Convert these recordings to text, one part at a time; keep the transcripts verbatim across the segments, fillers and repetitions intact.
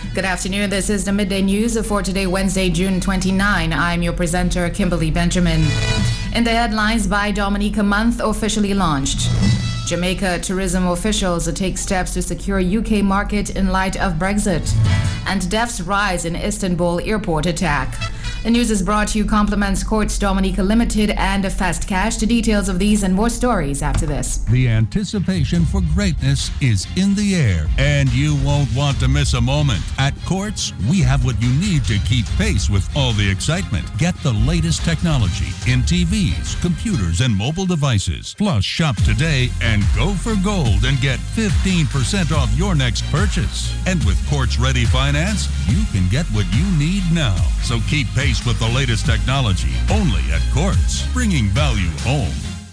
Good afternoon. This is the Midday News for today, Wednesday, June twenty-ninth. I'm your presenter, Kimberly Benjamin. In the headlines, Buy Dominica Month officially launched. Jamaica tourism officials take steps to secure U K market in light of Brexit. And deaths rise in Istanbul airport attack. The news is brought to you compliments Courts Dominica Limited and Fast Cash. The details of these and more stories after this. The anticipation for greatness is in the air, and you won't want to miss a moment. At Courts, we have what you need to keep pace with all the excitement. Get the latest technology in T Vs, computers, and mobile devices. Plus, shop today and go for gold and get fifteen percent off your next purchase. And with Courts Ready Finance, you can get what you need now. So keep pace with the latest technology only at Courts, bringing value home.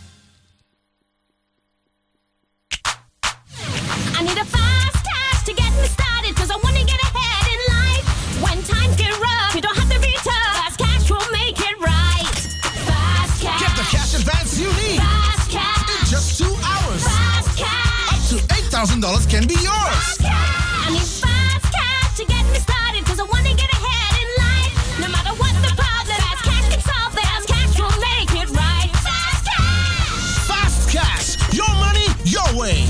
I need a fast cash to get me started, cause I want to get ahead in life. When times get rough, you don't have to be tough. Fast cash will make it right. Fast cash. Get the cash advance you need. Fast cash. In just two hours. Fast cash. Up to eight thousand dollars can be yours. Fast cash. I need fast cash to get me started, cause I want to get ahead in life. No matter what the problem, fast cash can solve it. Fast cash will make it right. Fast cash. Fast cash. Your money, your way.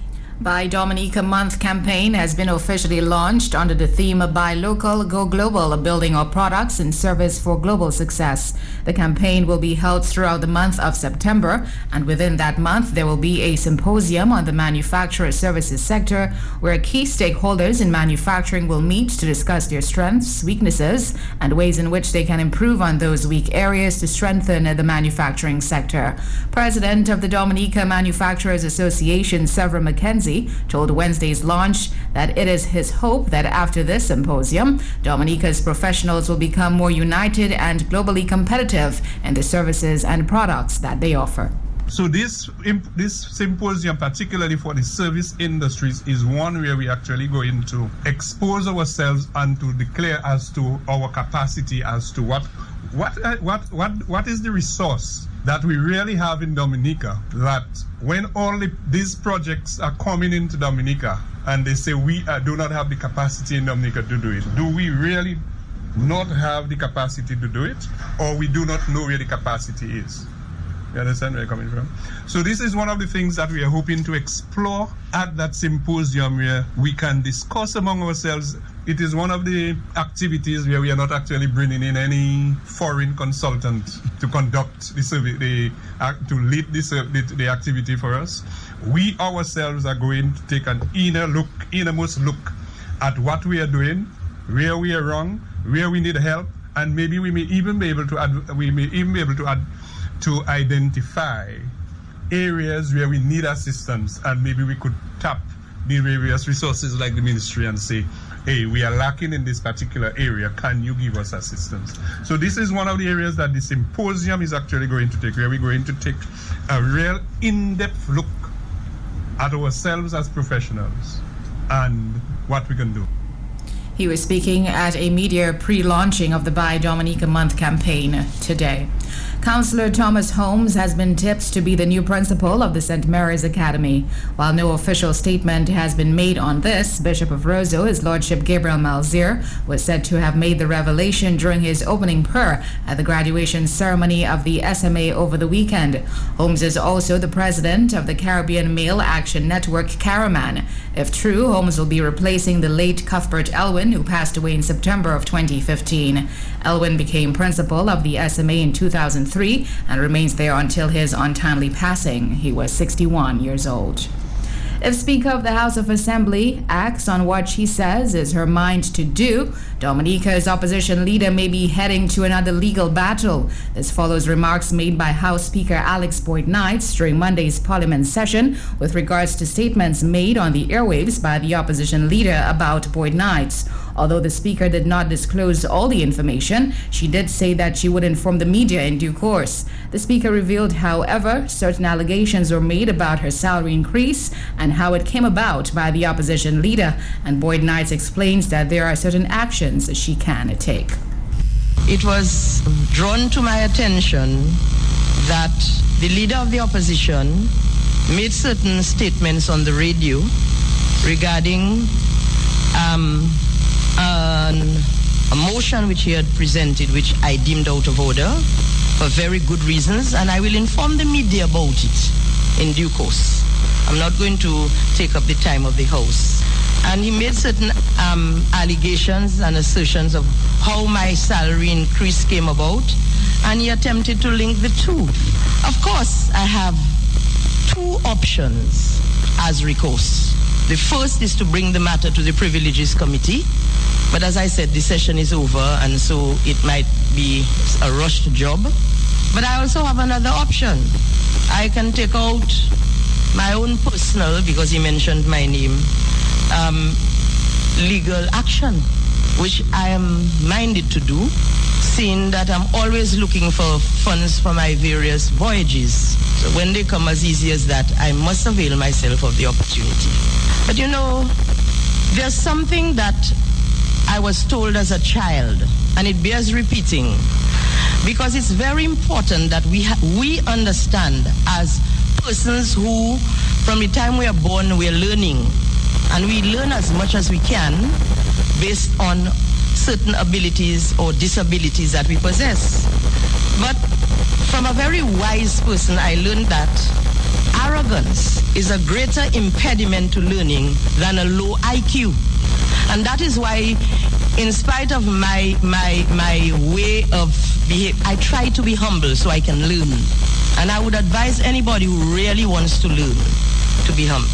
Buy Dominica Month campaign has been officially launched under the theme Buy Local, Go Global, building our products and service for global success. The campaign will be held throughout the month of September, and within that month there will be a symposium on the manufacturer services sector where key stakeholders in manufacturing will meet to discuss their strengths, weaknesses, and ways in which they can improve on those weak areas to strengthen the manufacturing sector. President of the Dominica Manufacturers Association, Severin McKenzie, told Wednesday's launch that it is his hope that after this symposium, Dominica's professionals will become more united and globally competitive in the services and products that they offer. So this this symposium, particularly for the service industries, is one where we actually go in to expose ourselves and to declare as to our capacity as to what what uh, what what what is the resource that we really have in Dominica, that when all the, these projects are coming into Dominica and they say we uh, do not have the capacity in Dominica to do it, do we really not have the capacity to do it, or we do not know where the capacity is? You understand where you're coming from? So this is one of the things that we are hoping to explore at that symposium, where we can discuss among ourselves. It is one of the activities where we are not actually bringing in any foreign consultant to conduct the survey, the, uh, to lead this, uh, the, the activity for us. We ourselves are going to take an inner look, innermost look at what we are doing, where we are wrong, where we need help, and maybe we may even be able to ad- we may even be able to add to identify areas where we need assistance, and maybe we could tap the various resources like the ministry and say, hey, we are lacking in this particular area, can you give us assistance? So this is one of the areas that the symposium is actually going to take, where we're going to take a real in-depth look at ourselves as professionals and what we can do. He was speaking at a media pre-launching of the Buy Dominica Month campaign today. Councillor Thomas Holmes has been tipped to be the new principal of the Saint Mary's Academy. While no official statement has been made on this, Bishop of Roseau, His Lordship Gabriel Malzier, was said to have made the revelation during his opening prayer at the graduation ceremony of the S M A over the weekend. Holmes is also the president of the Caribbean Male Action Network, Caraman. If true, Holmes will be replacing the late Cuthbert Elwin, who passed away in September of twenty fifteen. Elwin became principal of the S M A in two thousand three and remains there until his untimely passing. He was sixty-one years old. If Speaker of the House of Assembly acts on what she says is her mind to do, Dominica's opposition leader may be heading to another legal battle. This follows remarks made by House Speaker Alex Boyd Knights during Monday's Parliament session with regards to statements made on the airwaves by the opposition leader about Boyd Knights. Although the Speaker did not disclose all the information, she did say that she would inform the media in due course. The Speaker revealed, however, certain allegations were made about her salary increase and how it came about by the opposition leader, and Boyd Knights explains that there are certain actions she can take. It was drawn to my attention that the leader of the opposition made certain statements on the radio regarding um, on a motion which he had presented, which I deemed out of order for very good reasons, and I will inform the media about it in due course. I'm not going to take up the time of the House. And he made certain um, allegations and assertions of how my salary increase came about, and he attempted to link the two. Of course, I have two options as recourse. The first is to bring the matter to the Privileges Committee, but as I said, the session is over, and so it might be a rushed job. But I also have another option. I can take out my own personal, because he mentioned my name, um, legal action, which I am minded to do, seeing that I'm always looking for funds for my various voyages. So when they come as easy as that, I must avail myself of the opportunity. But you know, there's something that I was told as a child, and it bears repeating, because it's very important that we ha- we understand as persons who, from the time we are born, we are learning, and we learn as much as we can based on certain abilities or disabilities that we possess. But from a very wise person, I learned that arrogance is a greater impediment to learning than a low I Q. And that is why, in spite of my my my way of behavior, I try to be humble so I can learn. And I would advise anybody who really wants to learn to be humble.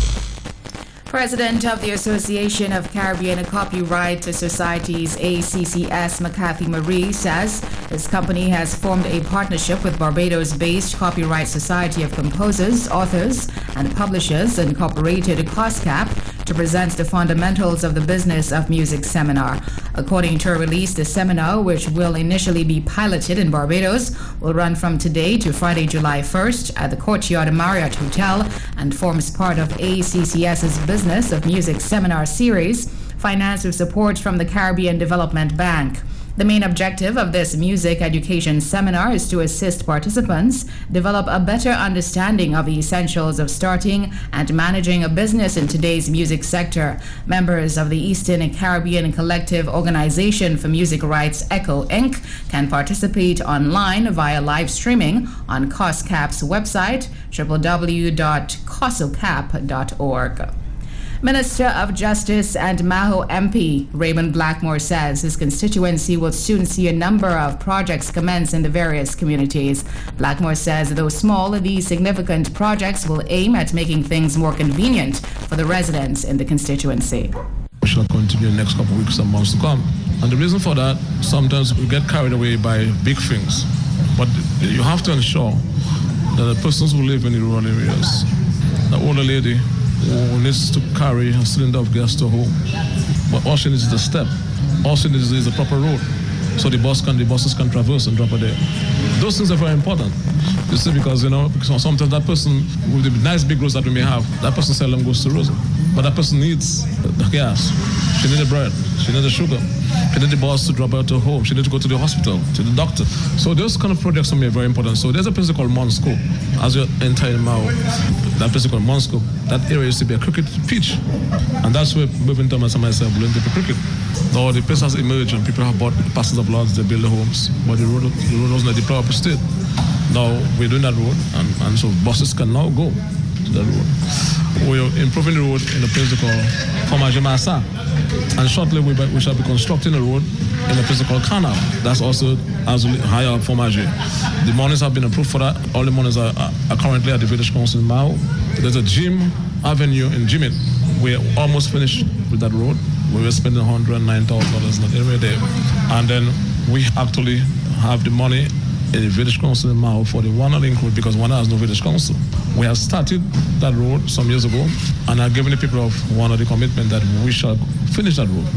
President of the Association of Caribbean Copyright Societies, A C C S, McCarthy Marie, says his company has formed a partnership with Barbados-based Copyright Society of Composers, Authors, and Publishers, Incorporated, COSCAP, to present the fundamentals of the business of music seminar. According to a release, the seminar, which will initially be piloted in Barbados, will run from today to Friday, July first at the Courtyard Marriott Hotel and forms part of ACCS's Business of Music Seminar Series, financed with support from the Caribbean Development Bank. The main objective of this music education seminar is to assist participants develop a better understanding of the essentials of starting and managing a business in today's music sector. Members of the Eastern Caribbean Collective Organization for Music Rights, ECHO Incorporated, can participate online via live streaming on COSCAP's website, w w w dot cosocap dot org. Minister of Justice and Maho M P Raymond Blackmore says his constituency will soon see a number of projects commence in the various communities. Blackmore says though small, these significant projects will aim at making things more convenient for the residents in the constituency. We shall continue in the next couple of weeks and months to come. And the reason for that, sometimes we get carried away by big things. But you have to ensure that the persons who live in the rural areas, the older lady who needs to carry a cylinder of gas to home, but all she needs is a step. All she needs is a proper road, so the bus can, the buses can traverse and drop her there. Those things are very important. You see, because you know, because sometimes that person with the nice big roads that we may have, that person seldom goes to Rosa, but that person needs the gas. She needs the bread. She needs the sugar. She needs the bus to drop her to home. She needs to go to the hospital, to the doctor. So those kind of projects for me are very important. So there's a place called Monsco. As you enter in Mao, that place called Monsco, that area used to be a cricket pitch. And that's where Moving Thomas and myself learned to play cricket. Now the place has emerged and people have bought parcels of lands, they build the homes, but the road, the road wasn't the proper state. Now we're doing that road, and, and so buses can now go to that road. We're improving the road in a place called Formage Massa, and shortly we, we shall be constructing a road in a place called Canal. That's also as higher up Formage. The monies have been approved for that. All the monies are, are, are currently at the Village Council in Mao. There's a Jim Avenue in Jimit. We're almost finished with that road. We were spending one hundred nine thousand dollars in that area there. And then we actually have the money in the Village Council in Mao for the Wana Link Road, because Wana has no Village Council. We have started that road some years ago and are giving the people of Wana the commitment that we shall finish that road.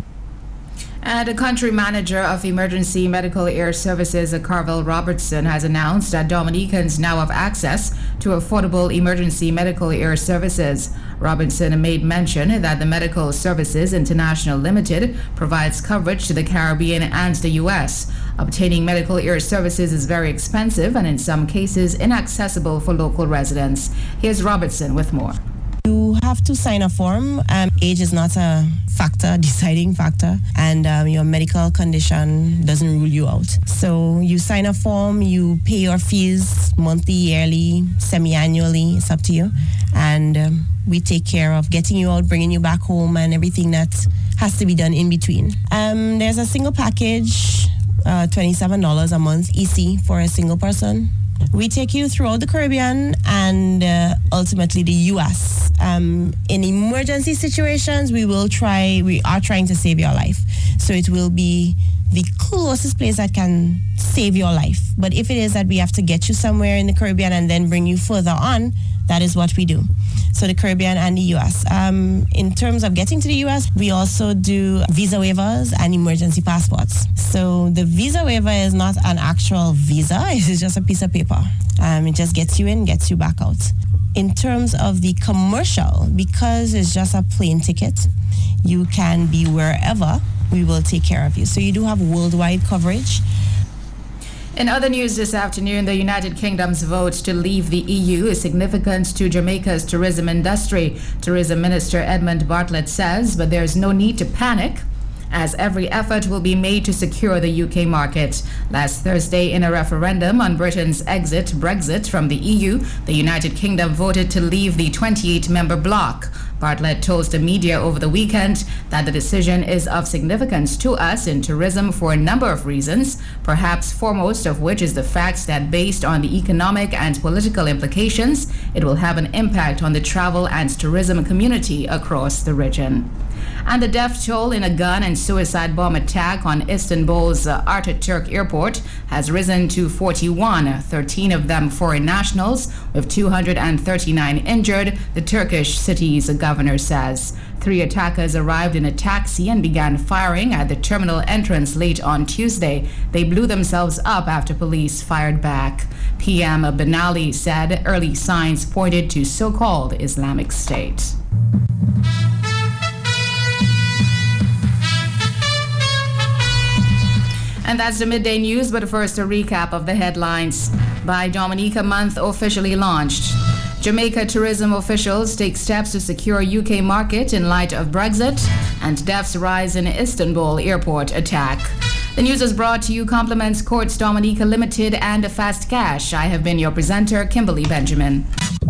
And the country manager of Emergency Medical Air Services, Carvel Robertson, has announced that Dominicans now have access to affordable emergency medical air services. Robinson made mention that the Medical Services International Limited provides coverage to the Caribbean and the U S. Obtaining medical air services is very expensive and in some cases inaccessible for local residents. Here's Robertson with more. You have have to sign a form. Um, age is not a factor, deciding factor, and um, your medical condition doesn't rule you out. So you sign a form, you pay your fees monthly, yearly, semi-annually, it's up to you. And um, we take care of getting you out, bringing you back home, and everything that has to be done in between. Um, there's a single package, uh, twenty-seven dollars a month, E C, for a single person. We take you throughout the Caribbean and uh, ultimately the U S. Um, in emergency situations, we will try, we are trying to save your life. So it will be the closest place that can save your life. But if it is that we have to get you somewhere in the Caribbean and then bring you further on, that is what we do. So the Caribbean and the U S. Um, in terms of getting to the U S, we also do visa waivers and emergency passports. So the visa waiver is not an actual visa, it is just a piece of paper. Um, it just gets you in, gets you back out. In terms of the commercial, because it's just a plane ticket, you can be wherever, we will take care of you. So you do have worldwide coverage. In other news this afternoon, the United Kingdom's vote to leave the E U is significant to Jamaica's tourism industry. Tourism Minister Edmund Bartlett says, but there's no need to panic, as every effort will be made to secure the U K market. Last Thursday, in a referendum on Britain's exit, Brexit, from the E U, the United Kingdom voted to leave the twenty-eight member bloc. Bartlett told the media over the weekend that the decision is of significance to us in tourism for a number of reasons, perhaps foremost of which is the fact that based on the economic and political implications, it will have an impact on the travel and tourism community across the region. And the death toll in a gun and suicide bomb attack on Istanbul's uh, Ataturk airport has risen to forty-one, thirteen of them foreign nationals, with two hundred thirty-nine injured, the Turkish city's governor says. Three attackers arrived in a taxi and began firing at the terminal entrance late on Tuesday. They blew themselves up after police fired back. P M Ben Ali said early signs pointed to so-called Islamic State. And that's the midday news, but first a recap of the headlines. By Dominica Month officially launched. Jamaica tourism officials take steps to secure U K market in light of Brexit, and deaths rise in Istanbul airport attack. The news is brought to you compliments Courts Dominica Limited and Fast Cash. I have been your presenter, Kimberly Benjamin.